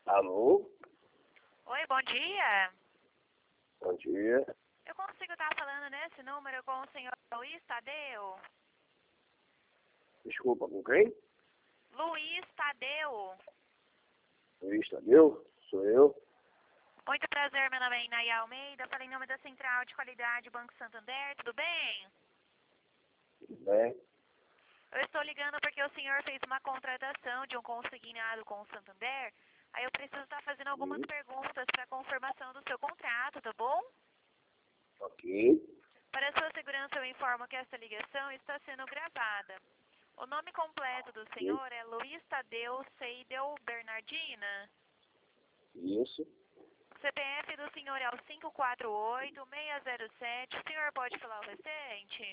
Alô? Oi, bom dia. Bom dia. Eu consigo estar falando nesse número com o senhor Luiz Tadeu? Desculpa, com quem? Luiz Tadeu. Luiz Tadeu? Sou eu. Muito prazer, meu nome é Inaya Almeida. Falei em nome da Central de Qualidade Banco Santander, tudo bem? Tudo bem? Eu estou ligando porque o senhor fez uma contratação de um consignado com o Santander. Aí eu preciso estar fazendo algumas perguntas para confirmação do seu contrato, tá bom? Ok. Para sua segurança, eu informo que esta ligação está sendo gravada. O nome completo do senhor é Luiz Tadeu Seidel Bernardina. Isso. O CPF do senhor é o 548-607. O senhor pode falar o restante?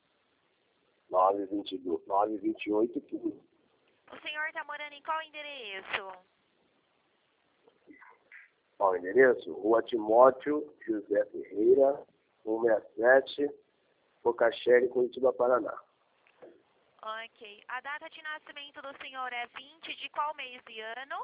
922, 928, 15. O senhor está morando em qual endereço? Qual o endereço? Rua Timóteo José Ferreira, 167, Bocaxere, Curitiba, Paraná. Ok. A data de nascimento do senhor é 20 de qual mês e ano?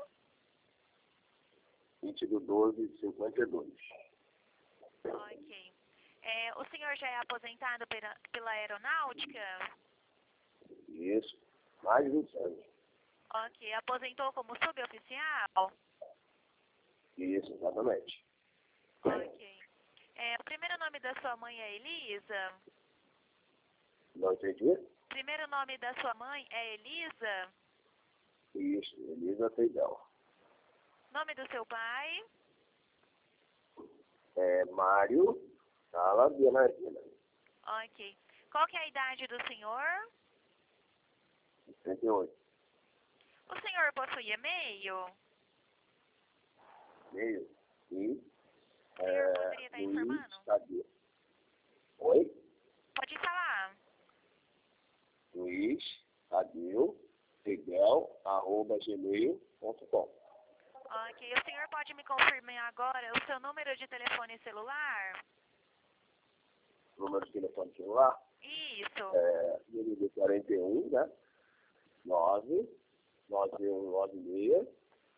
20 de 12 de 52. Ok. O senhor já é aposentado pela aeronáutica? Isso. Mais de 20 anos. Ok. Aposentou como suboficial? Isso, exatamente. Ok. O primeiro nome da sua mãe é Elisa? Não entendi? O primeiro nome da sua mãe é Elisa? Isso, Elisa Seidel. Nome do seu pai? Mário Sala Bernardina. Ok. Qual que é a idade do senhor? 38. O senhor possui e-mail? Meio. E O senhor poderia estar Luiz informando? Tadeu. Oi? Pode falar. Luiz Tadeu Seidel, @gmail.com. Ok. O senhor pode me confirmar agora o seu número de telefone celular? Número de telefone celular? Isso. DDD 41, né? 99196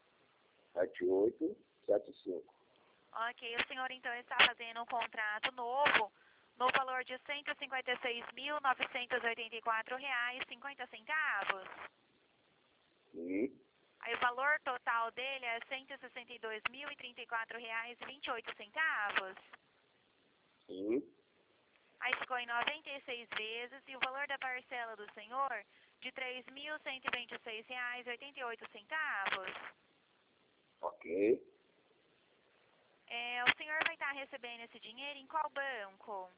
7875. Ok. O senhor então está fazendo um contrato novo no valor de R$ 156.984,50. E Aí o valor total dele é R$ 162.034,28. sim, Aí ficou em 96 vezes e o valor da parcela do senhor de R$ 3.126,88. ok. O senhor vai estar recebendo esse dinheiro em qual banco?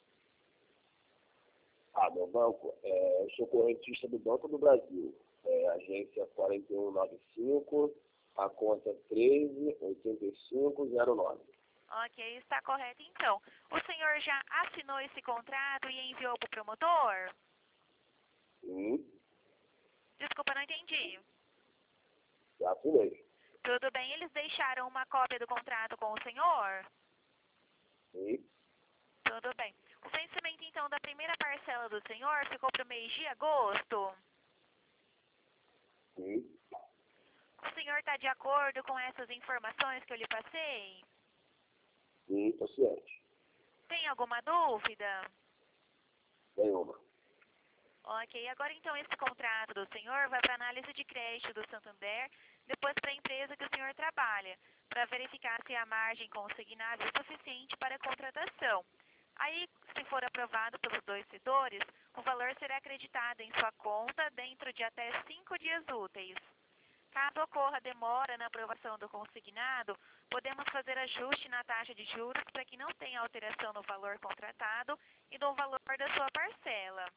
Meu banco, eu sou correntista do Banco do Brasil. Agência 4195, a conta 138509. Ok, está correto então. O senhor já assinou esse contrato e enviou para o promotor? Sim, Desculpa, não entendi. já assinei. Tudo bem, eles deixaram uma cópia do contrato com o senhor? Sim, Tudo bem. O vencimento então da primeira parcela do senhor ficou para o mês de agosto? sim, O senhor está de acordo com essas informações que eu lhe passei? sim, tô ciente. Tem alguma dúvida? Nenhuma. Ok, agora então esse contrato do senhor vai para análise de crédito do Santander, depois para a empresa que o senhor trabalha, para verificar se a margem consignada é suficiente para a contratação. Aí, se for aprovado pelos dois setores, o valor será acreditado em sua conta dentro de até 5 dias úteis. Caso ocorra demora na aprovação do consignado, podemos fazer ajuste na taxa de juros para que não tenha alteração no valor contratado e no valor da sua parcela.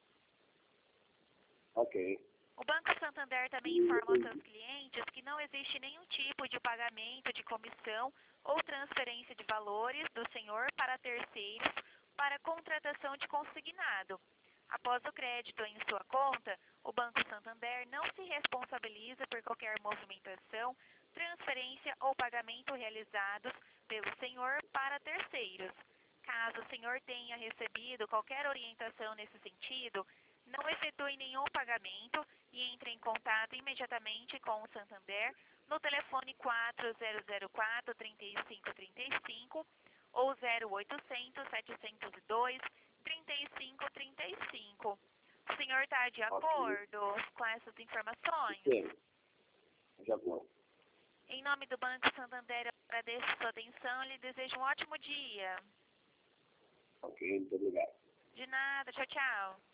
Ok. O Banco Santander também informa aos seus clientes que não existe nenhum tipo de pagamento de comissão ou transferência de valores do senhor para terceiros para contratação de consignado. Após o crédito em sua conta, o Banco Santander não se responsabiliza por qualquer movimentação, transferência ou pagamento realizados pelo senhor para terceiros. Caso o senhor tenha recebido qualquer orientação nesse sentido, não efetue nenhum pagamento e entre em contato imediatamente com o Santander no telefone 4004-3535 ou 0800-702-3535. O senhor está de acordo com essas informações? Sim, de acordo. Em nome do Banco Santander, eu agradeço a sua atenção e lhe desejo um ótimo dia. Ok, muito obrigado. De nada, tchau, tchau.